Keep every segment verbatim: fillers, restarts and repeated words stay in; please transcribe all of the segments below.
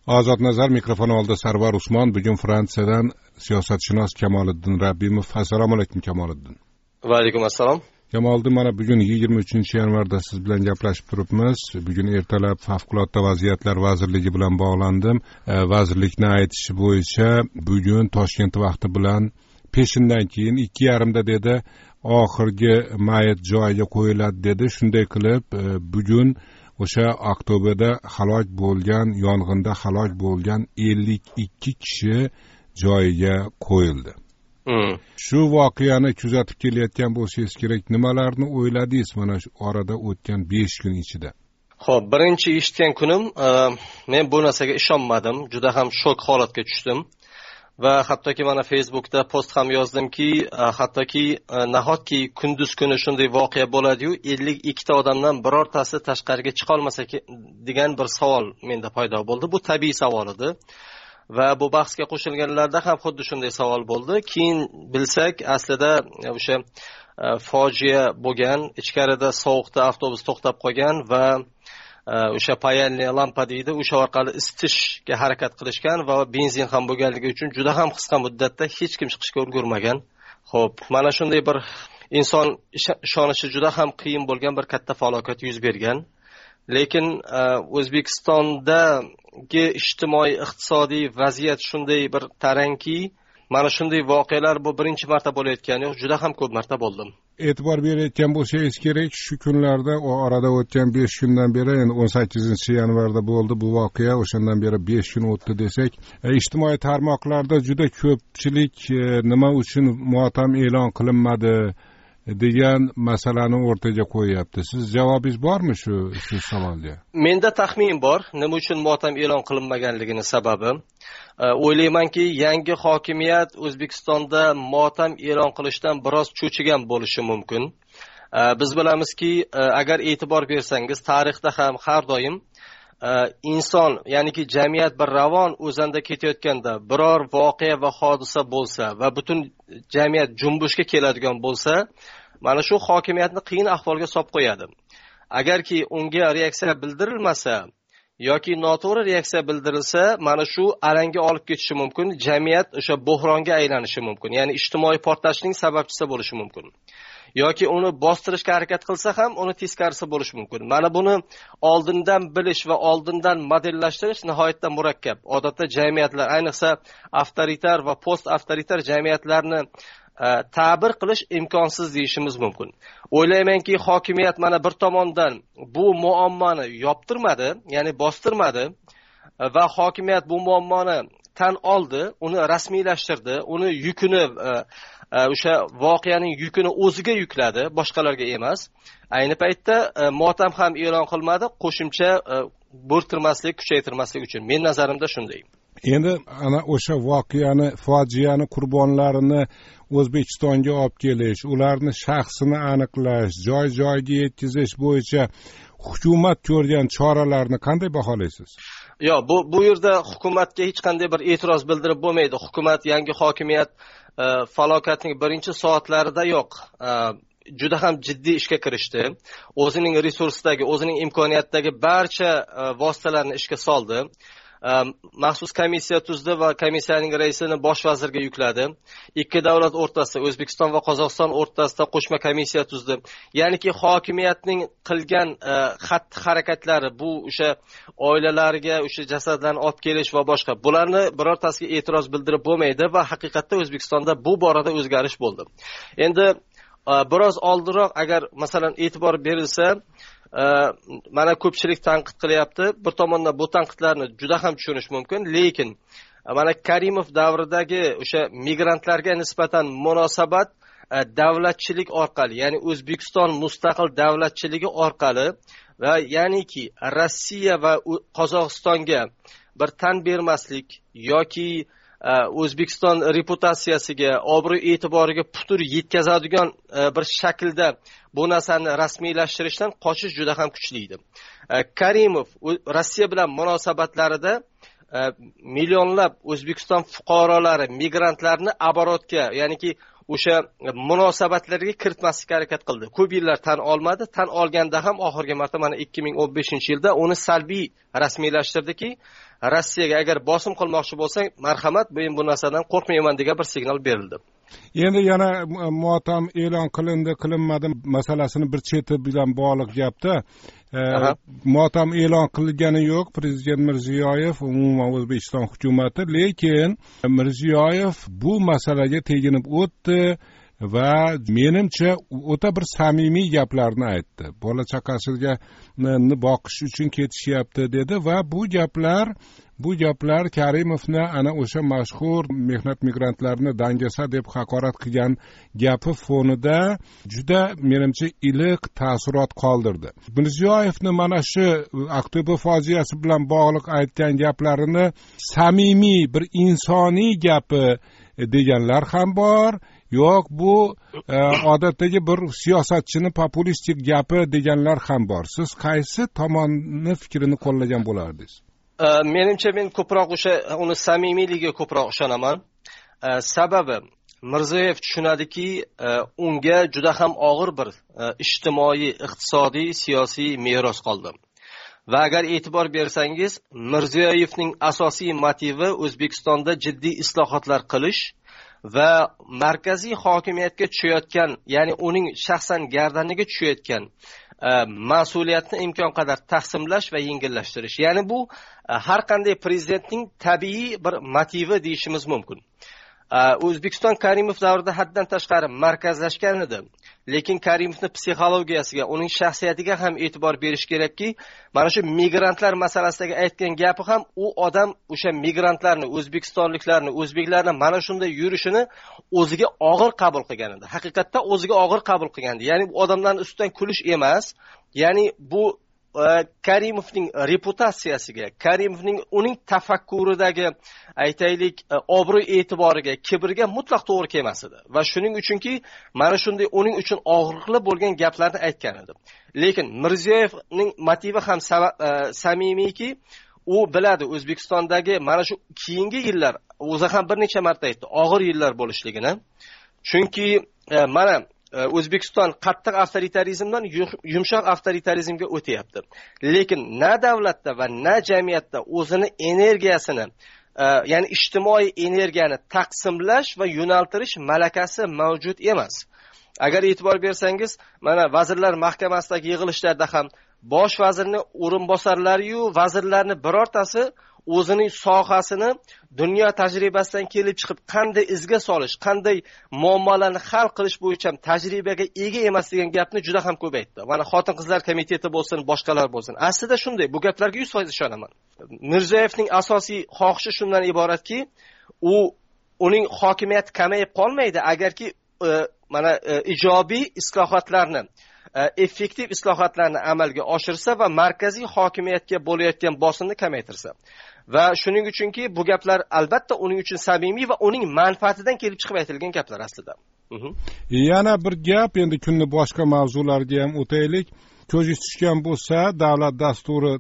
Ozod nazar mikrofon oldi Sarvar Usmon. Bugun Fransiyadan siyosatshunos Kamoliddin Rabbimov. Assalomu alaykum Kamoliddin. Va alaykum assalom. Kamoliddin, mana bugun yigirma uchinchi yanvarda siz bilan gaplashib turibmiz. Bugun ertalab Favqulodda vaziyatlar vazirligi bilan bog'landim. E, vazirlikni aytishi bo'yicha bugun Toshkent vaqti bilan peshindan keyin ikki yarimda dedi oxirgi mayit joyiga qo'yiladi dedi. Shunday qilib e, bugun o'sha Oktyabrda halok bo'lgan, yong'inda halok bo'lgan ellik ikki kishi joyiga qo'yildi. Hmm. Shu voqeani kuzatib kelayotgan bo'lsangiz kerak, nimalarni o'yladingiz mana shu orada o'tgan besh kun ichida? Xo'p, birinchi eshitgan kunim men bu narsaga ishonmadim, juda ham shok holatga tushdim. Va hattoki mana Facebookda post ham yozdimki, hattoki nahotki kunduz kuni shunday voqea bo'ladi-yu, ellik ikkita odamdan birortasi tashqariga chiqa olmasa degan bir savol menda paydo bo'ldi. Bu tabiiy savol edi. Va bu bahsga qo'shilganlarda ham xuddi shunday savol bo'ldi. Keyin bilsak, aslida o'sha fojia bo'lgan, ichkarida sovuqda avtobus to'xtab qolgan va o'sha payanli lampa deydi, o'sha orqali isitishga harakat qilishgan va benzin ham bo'lganligi uchun juda ham qisqa muddatda hech kim chiqishga ulgurmagan. Xo'p, mana shunday bir inson ishonishi juda ham qiyin bo'lgan bir katta falokat yuz bergan. Lekin O'zbekistondagi ijtimoiy iqtisodiy vaziyat shunday bir tarangki, mana shunday voqealar bu birinchi marta bo'layotgani yo'q, juda ham ko'p marta bo'ldim. E'tibor berayotgan bo'lsangiz kerak, shu kunlarda o orada o'tgan besh kundan beri, endi o'n sakkizinchi yanvarda bo'ldi bu voqea, o'shandan beri besh kun o'tdi desak, e, ijtimoiy tarmoqlarda juda ko'pchilik e, nima uchun motam e'lon qilinmadi degan masalani o'rtaga qo'yapti. Siz javobingiz bormi shu shu savolga? Menda taxmin bor, nima uchun motam e'lon qilinmaganligini sababi. O'ylaymanki, yangi hokimiyat O'zbekistonda motam e'lon qilishdan biroz cho'chigan bo'lishi mumkin. Biz bilamizki, agar e'tibor bersangiz, tarixda ham har doim inson, ya'niki jamiyat bir ravon o'zanda ketayotganda biror voqea va hodisa bo'lsa va butun jamiyat junbushga keladigan bo'lsa, mana shu hokimiyatni qiyin ahvolga solib qo'yadi. Agarki unga reaksiya bildirilmasa yoki noto'g'ri reaksiya bildirilsa, mana shu alanga olib ketishi mumkin, jamiyat o'sha bo'hronga aylanishi mumkin, ya'ni ijtimoiy portlashning sababchisi bo'lishi mumkin. Yoki uni bostirishga harakat qilsa ham uni teskarisi bo'lishi mumkin. Mana buni oldindan bilish va oldindan modellashtirish nihoyatda murakkab. Odatda jamiyatlar, ayniqsa avtoritar va post avtoritar jamiyatlarni ta'bir qilish imkonsiz deyishimiz mumkin. O'ylaymanki, hokimiyat mana bir tomondan bu muammoni yoptirmadi, ya'ni bostirmadi va hokimiyat bu muammoni tan oldi, uni rasmiylashtirdi, uni yukini o'sha voqeaning yukini o'ziga yukladi, boshqalarga emas. Ayni paytda motam ham e'lon qilmadi, qo'shimcha bo'rtirmaslik, kuchaytirmaslik uchun. Men nazarimda shunday. Endi ana o'sha voqeani, fojiani qurbonlarini O'zbekistonga olib kelish, ularni shaxsini aniqlash, joy-joyiga yetkazish bo'yicha hukumat ko'rgan choralarni qanday baholaysiz? Yo, bu bu yerda hukumatga hech qanday bir e'tiroz bildirib bo'lmaydi. Hukumat, yangi hokimiyat falokatning birinchi soatlarida yo'q, juda ham jiddiy ishga kirishdi. O'zining resursdagi, o'zining imkoniyatidagi barcha vositalarni ishga soldi. Maxsus komissiya tuzdi va komissiyaning raisini bosh vazirga yukladi. Ikki davlat o'rtasida, O'zbekiston va Qozog'iston o'rtasida qo'shma komissiya tuzdi. Ya'niki hokimiyatning qilgan xatti-harakatlari, bu o'sha oilalariga o'sha jasadlarni olib kelish va boshqa, bularni birortasiga e'tiroz bildirib bo'lmaydi va haqiqatda O'zbekistonda bu borada o'zgarish bo'ldi. Endi biroz oldinroq agar masalan e'tibor berilsa, mana ko'pchilik tanqid qilyapti. Bir tomondan bu tanqidlarni juda ham tushunish mumkin, lekin mana Karimov davridagi o'sha migrantlarga nisbatan munosabat davlatchilik orqali, ya'ni O'zbekiston mustaqil davlatchiligi orqali va ya'niki Rossiya va Qozog'istonga bir tan bermaslik yoki O'zbekiston reputatsiyasiga, obro' e'tiboriga putur yetkazadigan bir shaklda bu narsani rasmiylashtirishdan qochish juda ham kuchli edi. Karimov Rossiya bilan munosabatlarida millionlab O'zbekiston fuqarolari, migrantlarni aborotga, ya'niki o'sha munosabatlarga kiritmaslikka harakat qildi. Ko'p yillar tan olmadi. Tan olganda ham oxirgi marta mana ikki ming o'n beshinchi yilda uni salbiy rasmiylashtirdiki, Rossiyaga agar bosim qilmoqchi bo'lsang, marhamat, men bu narsadan qo'rqmayman degan bir signal berildi. Endi yana motam e'lon qilindi, qilinmadi masalasini bir cheti bilan bog'liq gapda. Motam e'lon qilgani yo'q prezident Mirziyoyev, umuman O'zbekiston hukumatı, lekin Mirziyoyev bu masalaga teginib o'tdi va menimcha o'ta bir samimiy gaplarni aytdi. Bola chaqasiga boqish uchun ketishyapti dedi va bu gaplar Bu gaplar Karimovni ana o'sha mashhur mehnat migrantlarini dangasa deb haqorat qilgan gapi fonida juda menimcha iliq ta'sirot qoldirdi. Mirziyoyevni mana shu Aqto'be fojiasi bilan bog'liq aytgan gaplarini samimiy bir insoniy gapi deganlar ham bor. Yo'q, bu e, odatdagi bir siyosatchini populistik gapi deganlar ham bor. Siz qaysi tomonni fikrini qo'llagan bo'lardingiz? Uh, menimcha men ko'proq o'sha uni samimiyligiga ko'proq ishonaman. Uh, sababi Mirziyoyev tushunadiki, uh, unga juda ham og'ir bir uh, ijtimoiy, iqtisodiy, siyosiy meros qoldi. Va agar e'tibor bersangiz, Mirziyoyevning asosiy motivi O'zbekistonda jiddiy islohotlar qilish va markaziy hokimiyatga tushayotgan, ya'ni uning shaxsan gardaniga tushayotgan mas'uliyatni imkon qadar taqsimlash va yengillashtirish. Ya'ni bu har qanday prezidentning tabiiy bir motivi deyishimiz mumkin. O'zbekiston Karimov davrida haddan tashqari markazlashgan edi. Lekin Karimovning psixologiyasiga, uning shaxsiyatiga ham e'tibor berish kerakki, mana shu migrantlar masalasidagi aytgan gapi ham u odam o'sha migrantlarni, o'zbekistonliklarni, o'zbeklarni mana shunday yurishini o'ziga og'ir qabul qilgan edi. Haqiqatda o'ziga og'ir qabul qilgan edi. Ya'ni bu odamlarning ustidan kulish emas, ya'ni bu Karimovning reputatsiyasiga, Karimovning uning tafakkuridagi aytaylik obro' e'tiboriga, kibriga mutlaq to'g'ri kelmas edi. Va shuning uchunki mana shunday uning uchun og'riqli bo'lgan gaplarni aytgan edi. Lekin Mirziyoyevning motivi ham samimiyki, u biladi O'zbekistondagi mana shu keyingi yillar, o'zi ham bir necha marta aytdi, og'ir yillar bo'lishligini. Chunki mana O'zbekiston qattiq avtoritarizmdan yumshoq avtoritarizmga o'tyapti. Lekin na davlatda va na jamiyatda o'zini energiyasini, ya'ni ijtimoiy energiyani taqsimlash va yo'naltirish malakasi mavjud emas. Agar e'tibor bersangiz, mana Vazirlar Mahkamasidagi yig'ilishlarda ham bosh vazirning o'rinbosarlari-yu vazirlarni birortasi o'zining sohasini dunyo tajribasidan kelib chiqib qanday izga solish, qanday muammolarni hal qilish bo'yicha tajribaga ega emas degan gapni juda ham ko'p aytdi. Mana Xotin-qizlar komiteti bo'lsin, boshqalar bo'lsin. Aslida shunday, bu gaplarga yuz foiz ishonaman. Mirziyoyevning asosiy xohishi shundan iboratki, u uning hokimiyati kamayib qolmaydi agarki e, mana e, ijobiy islohotlarni, e, effektiv islohotlarni amalga oshirsa va markaziy hokimiyatga bo'layotgan bosimni kamaytirsa. Va shuning uchunki bu gaplar albatta uning uchun samimiy va uning manfaatidan kelib chiqib aytilgan gaplar aslida. Uh-huh. Yana bir gap, endi kunni boshqa mavzularga ham o'taylik. Ko'zingiz tushgan bo'lsa, davlat dasturi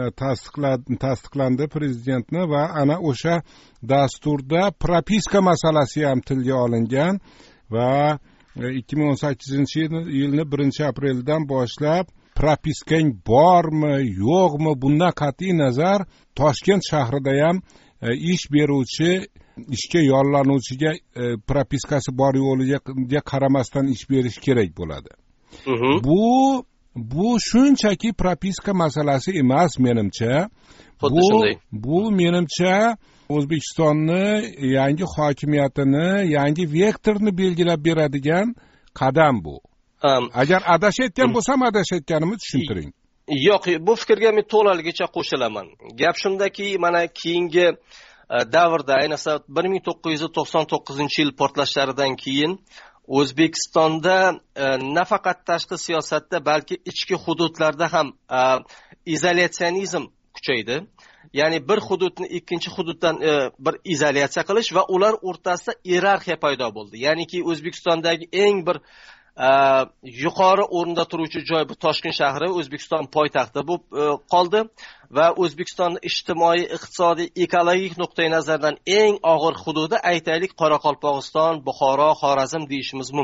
tasdiqlandi prezidentni va ana o'sha dasturda propiska masalasi ham tilga olingan va ikki ming o'n sakkizinchi yilni birinchi apreldan boshlab propiskang bormi, yo'qmi, bundan qat'iy nazar Toshkent shahrida ham e, ish beruvchi, ishga yollanuvchiga e, propiskasi bor yo'liga qaramasdan ish berish kerak bo'ladi. Uh-huh. Bu bu shunchaki propiska masalasi emas menimcha. Bu bu menimcha O'zbekistonni yangi hokimiyatini, yangi vektorni belgilab beradigan qadam bu. Um, Agar adashayotgan bo'lsam, adashayotganimni tushuntiring. Yo'q, bu fikrga men to'laligicha qo'shilaman. Gap shundaki, mana keyingi davrda, ayniqsa bir ming to'qqiz yuz to'qson to'qqizinchi yil portlashlaridan keyin O'zbekistonda nafaqat tashqi siyosatda, balki ichki hududlarda ham izolyatsiyonizm kuchaydi. Ya'ni bir hududni ikkinchi hududdan e, bir izolyatsiya qilish va ular o'rtasida iyerarxiya paydo bo'ldi. Ya'niki O'zbekistondagi eng bir e, yuqori o'rinda turuvchi joy bu Toshkent shahri, O'zbekiston poytaxti bo'lib e, qoldi va O'zbekistonning ijtimoiy, iqtisodiy, ekologik nuqtai nazardan eng og'ir hududi aytaylik Qoraqalpog'iston, Buxoro, Xorazm deyishimiz mumkin.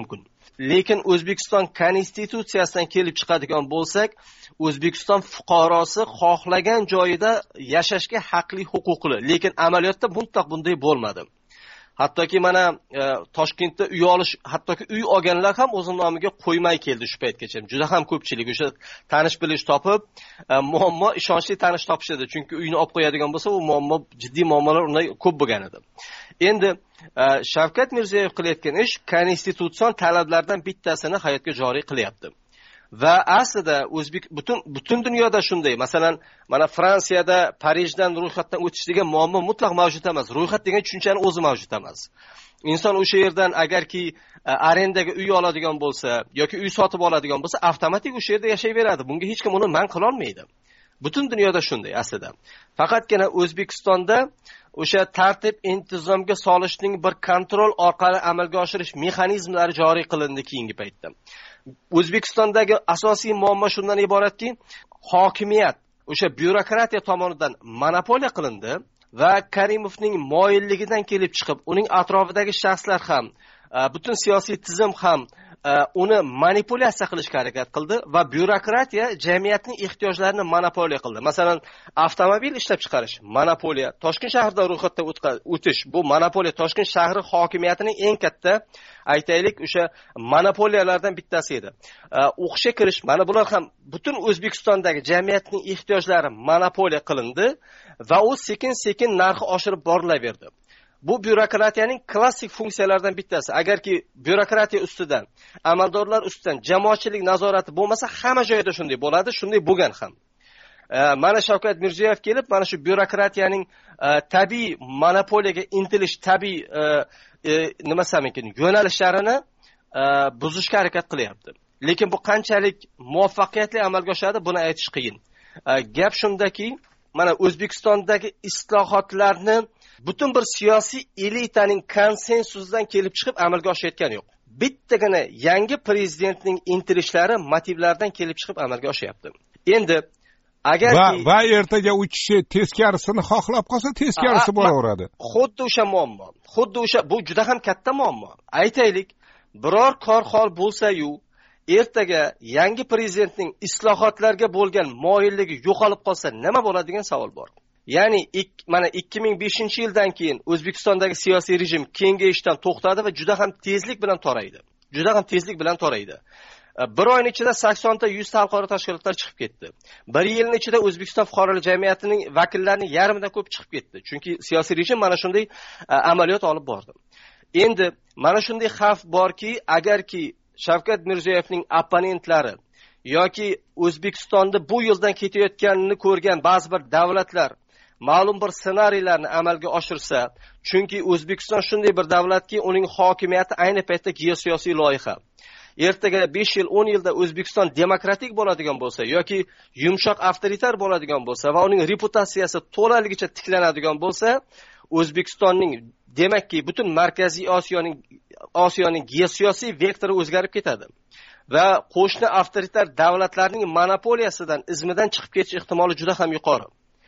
lekin O'zbekiston konstitutsiyasidan kelib chiqadigan bo'lsak, O'zbekiston fuqarosi xohlagan joyida yashashga haqli, huquqli, lekin amaliyotda mutlaq bunday bo'lmadi. Hattoki mana e, Toshkentda uy olish, hattoki uy olganlar ham o'z nomiga qo'ymay keldi shu paytgacha. Juda ham ko'pchilik o'sha tanish bilish topib, e, muammo ishonchli tanish topish edi. Chunki uyni olib qo'yadigan bo'lsa, u muammo, jiddiy muammolar unday ko'p bo'lgan edi. Endi e, Shavkat Mirziyoyev qilayotgan ish konstitutsion talablardan bittasini hayotga joriy qilyapti. Va aslida o'zbek butun butun dunyoda shunday. Masalan, mana Fransiyada Parijdan ro'yxatdan o'tish degan muammo mutlaq mavjud emas. Ro'yxat degan tushunchani o'zi mavjud emas. Inson o'sha yerdan agarki arendaga uy oladigan bo'lsa yoki uy sotib oladigan bo'lsa, avtomatik o'sha yerda yashayveradi. Bunga hech kim uni man qila olmaydi. Butun dunyoda shunday aslida. Faqatgina O'zbekistonda o'sha tartib intizomga solishning bir kontrol orqali amalga oshirish mexanizmlari joriy qilindi keyingi paytda. O'zbekistondagi asosiy muammo shundan iboratki, hokimiyat o'sha byurokratiya tomonidan monopoliya qilindi va Karimovning moyilligidan kelib chiqib, uning atrofidagi shaxslar ham, butun siyosiy tizim ham uni manipulyatsiya qilishga harakat qildi va byurokratiya jamiyatning ehtiyojlarini monopoliya qildi. Masalan, avtomobil ishlab chiqarish monopoliya, Toshkent shahrida ro'yxatdan o'tish bu monopoliya. Toshkent shahri hokimiyatining eng katta, aytaylik, o'sha monopoliyalardan bittasi edi. O'qishga kirish, mana bular ham butun O'zbekistondagi jamiyatning ehtiyojlari monopoliya qilindi va u sekin-sekin narxi oshirib borilaverdi. Bu byurokratiyaning klassik funksiyalaridan bittasi. Agarki byurokratiya ustidan, amaldorlar ustidan jamoatchilik nazorati bo'lmasa, hamma joyda shunday bo'ladi, shunday bo'lgan ham. E, mana Shavkat Mirziyoyev kelib, mana shu byurokratiyaning e, tabiiy monopoliyaga intilish, tabiiy e, e, nima desam ekan, yo'nalishlarini e, buzishga harakat qilyapti. Lekin bu qanchalik muvaffaqiyatli amalga oshadi, buni aytish qiyin. E, gap shundaki, mana O'zbekistondagi islohotlarni butun bir siyosiy elitaning konsensusidan kelib chiqib amalga oshayotgani yo'q. Bittagina yangi prezidentning intilishlari motivlardan kelib chiqib amalga oshyapti. Endi agar va, va ertaga u kishi teskarisini xohlab qolsa, teskarisi bo'laveradi. Xuddi o'sha muammo. Xuddi o'sha, bu juda ham katta muammo. Aytaylik, biror kor hol bo'lsa-yu, ertaga yangi prezidentning islohotlarga bo'lgan moyilligi yo'qolib qolsa, nima bo'ladi degan savol bor. Ya'ni mana ikki ming beshinchi yildan keyin O'zbekistondagi siyosiy rejim kengayishdan to'xtadi va juda ham tezlik bilan toraydi. Juda ham tezlik bilan toraydi. Bir oyning ichida sakson ta yuz ta xalqaro tashkilotlar chiqib ketdi. Bir yilning ichida O'zbekiston fuqarolik jamiyatining vakillarining yarmidan ko'p chiqib ketdi. Chunki siyosiy rejim mana shunday amaliyot olib bordi. Endi mana shunday xavf borki, agarki Shavkat Mirziyoyevning opponentlari yoki O'zbekistonda bu yo'ldan ketayotganini ko'rgan ba'zi bir davlatlar ma'lum bir ssenariylarni amalga oshirsa, chunki O'zbekiston shunday bir davlatki, uning hokimiyati ayni paytda geosiyosiy loyiha. Ertaga besh yil, o'n yilda O'zbekiston demokratik bo'ladigan bo'lsa yoki yumshoq avtoritar bo'ladigan bo'lsa va uning reputatsiyasi to'laligicha tiklanadigan bo'lsa, O'zbekistonning, demakki, butun Markaziy Osiyoning Osiyoning geosiyosiy vektori o'zgarib ketadi. Va qo'shni avtoritar davlatlarning monopoliyasidan, izmidan chiqib ketish ehtimoli juda ham yuqori.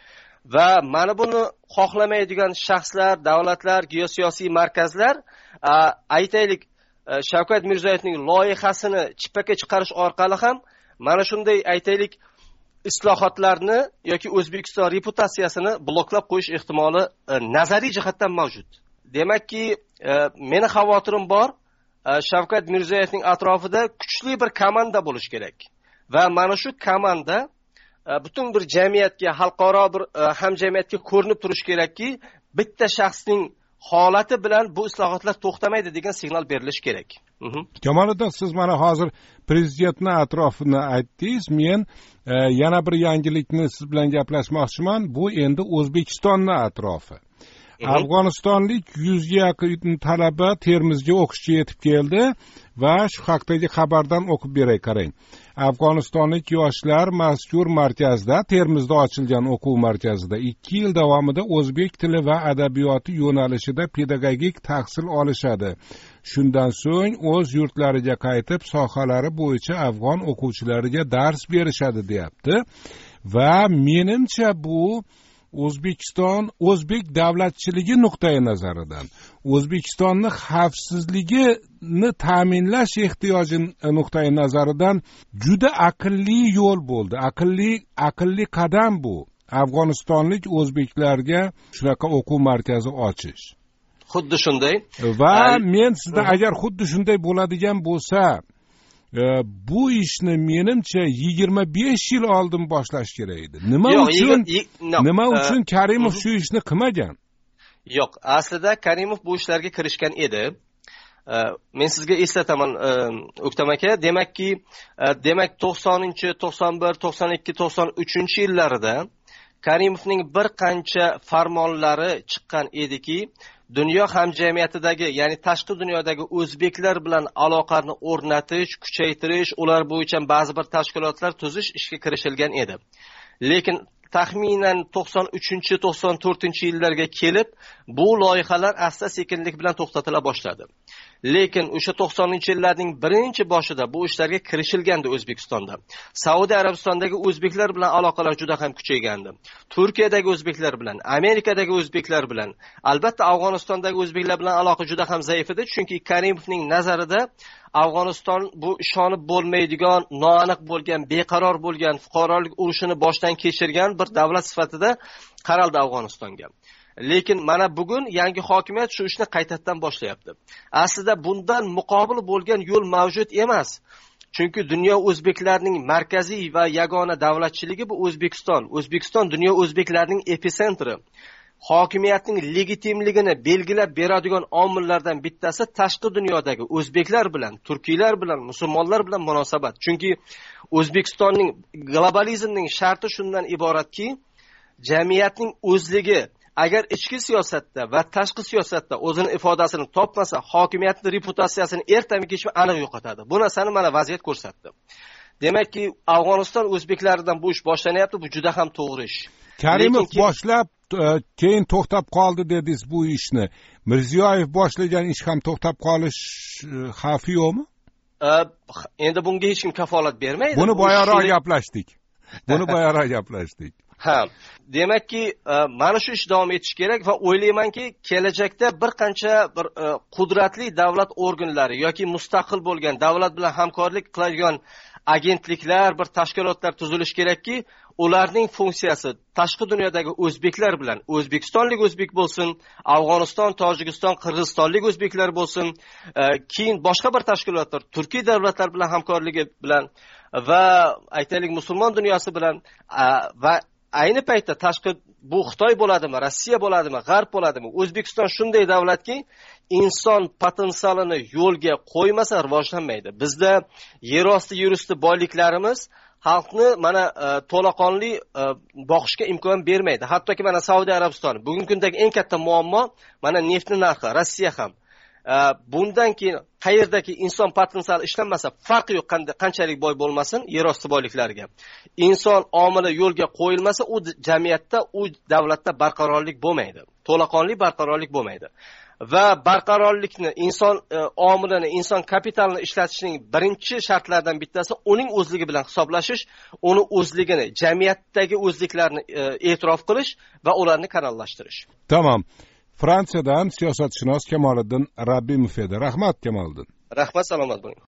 Va mana buni xohlamaydigan shaxslar, davlatlar, geosiyosiy markazlar, aytaylik, Shavkat Mirziyoyevning loyihasini chippakka chiqarish orqali ham mana shunday, aytaylik, islohotlarni yoki O'zbekiston reputatsiyasini bloklab qo'yish ehtimoli nazariy jihatdan mavjud. Demakki, meni xavotirim bor, Shavkat Mirziyoyevning atrofida kuchli bir komanda bo'lish kerak. Va mana shu komanda butun bir jamiyatga, xalqaro bir hamjamiyatga ko'rinib turish kerakki, bitta shaxsning holati bilan bu islohotlar to'xtamaydi degan signal berilishi kerak. Kamoliddin, siz mana hozir prezidentning atrofini aytdingiz. Men e, yana bir yangilikni siz bilan gaplashmoqchiman. Bu endi O'zbekistonning atrofi. Afg'onistonlik yuzga yaqin talaba Termizga o'qishga yetib keldi va shu haqdagi xabardan o'qib beray, qarang. Afg'onistonlik yoshlar mazkur markazda, Termizda ochilgan o'quv markazida ikki yil davomida o'zbek tili va adabiyoti yo'nalishida pedagogik tahsil olishadi. Shundan so'ng o'z yurtlariga qaytib, sohalari bo'yicha afg'on o'quvchilariga dars berishadi, deyapti. Va menimcha bu O'zbekiston o'zbek davlatchiligi nuqtai nazaridan, O'zbekistonni xavfsizligini ta'minlash ehtiyoji nuqtai nazaridan juda aqlli yo'l bo'ldi. Aqlli aqlli qadam bu. Afg'onistonlik o'zbeklarga shunaqa o'quv markazi ochish. Xuddi shunday. Va men sizdan agar xuddi shunday bo'ladigan bo'lsa, bu ishni menimcha yigirma besh yil oldin boshlash kerak edi. Nima uchun nima uchun Karimov shu ishni qilmagan? Yo'q, aslida Karimov bu ishlarga kirishgan edi. Men sizga eslataman, O'ktam aka, demakki, demak to'qsoninchi, to'qson bir, to'qson ikki, to'qson uchinchi yillarida Karimovning bir qancha farmonlari chiqqan ediki, dunyo hamjamiyatidagi, ya'ni tashqi dunyodagi o'zbeklar bilan aloqani o'rnatish, kuchaytirish, ular bo'yicha ba'zi bir tashkilotlar tuzish ishga kirishilgan edi. Lekin taxminan to'qson uchinchi, to'qson to'rtinchi yillarga kelib, bu loyihalar asta-sekinlik bilan to'xtatila boshladi. Lekin o'sha to'qsoninchi yillarning birinchi boshida bu ishlarga kirishilgandi O'zbekistonda. Saudiya Arabistondagi o'zbeklar bilan aloqalar juda ham kuchaygandi. Turkiyadagi o'zbeklar bilan, Amerikadagi o'zbeklar bilan, albatta Afg'onistondagi o'zbeklar bilan aloqa juda ham zaif edi, chunki Karimovning nazarida Afg'oniston bu ishonib bo'lmaydigan, noaniq bo'lgan, beqaror bo'lgan, fuqarolik urushini boshdan kechirgan bir davlat sifatida qaraldi Afg'onistonga. Lekin mana bugun yangi hokimiyat shu ishni qaytadan boshlayapti. Aslida bundan muqobil bo'lgan yo'l mavjud emas. Chunki dunyo o'zbeklarining markaziy va yagona davlatchiligi bu O'zbekiston. O'zbekiston dunyo o'zbeklarining epitsentri. Hokimiyatning legitimligini belgilab beradigan omillardan bittasi tashqi dunyodagi o'zbeklar bilan, turkiylar bilan, musulmonlar bilan munosabat. Chunki O'zbekistonning globalizmning sharti shundan iboratki, jamiyatning o'zligi agar ichki siyosatda va tashqi siyosatda o'zini ifodasini topmasa, hokimiyatning reputatsiyasini ertami-kechmi aniq yo'qotadi. Bu narsani mana vaziyat ko'rsatdi. Demakki, Afg'oniston o'zbeklaridan bu ish boshlanyapti, bu juda ham to'g'ri ish. Karimov boshlab, keyin to'xtab qoldi dedingiz bu ishni. Mirziyoyev boshlagan ish ham to'xtab qolish xavfi yo'qmi? Endi bunga hech kim kafolat bermaydi. Buni boyaroq gaplashdik. Buni boyaroq gaplashdik. Ha, demakki, mana shu ish davom etishi kerak va o'ylaymanki, kelajakda bir qancha bir qudratli davlat organlari yoki mustaqil bo'lgan davlat bilan hamkorlik qiladigan agentliklar, bir tashkilotlar tuzilishi kerakki, ularning funksiyasi tashqi dunyodagi o'zbeklar bilan, o'zbekistonlik o'zbek bo'lsin, Afg'oniston, Tojikiston, Qirg'izistonlik o'zbeklar bo'lsin, keyin boshqa bir tashkilotlar, turkiy davlatlar bilan hamkorligi bilan va aytaylik musulmon dunyosi bilan va ayni paytda tashqi bu Xitoy bo'ladimi, Rossiya bo'ladimi, G'arb bo'ladimi, O'zbekiston shunday davlatki, inson potensialini yo'lga qo'ymasa rivojlanmaydi. Bizda yer osti, yer usti boyliklarimiz xalqni mana to'laqonli boqishga imkon bermaydi. Hattoki mana Saudiya Arabistoni bugungi kundagi eng katta muammo mana neftning narxi, Rossiya ham. Bundan keyin qayerdagi inson potensiali ishlanmasa, farqi yo'q qanchalik boy bo'lmasin yer osti boyliklariga. Inson omili yo'lga qo'yilmasa, u jamiyatda, u davlatda barqarorlik bo'lmaydi. To'laqonli barqarorlik bo'lmaydi. Va barqarorlikni, inson omilini, inson kapitalini ishlatishning birinchi shartlaridan bittasi uning o'zligi bilan hisoblashish, uni o'zligini, jamiyatdagi o'zliklarni e'tirof qilish va ularni kanallashtirish. Tamam. Fransiyadan siyosatshunos Kamoliddin Rabbimov edi. Rahmat Kamoliddin. Rahmat, salomat bo'ling.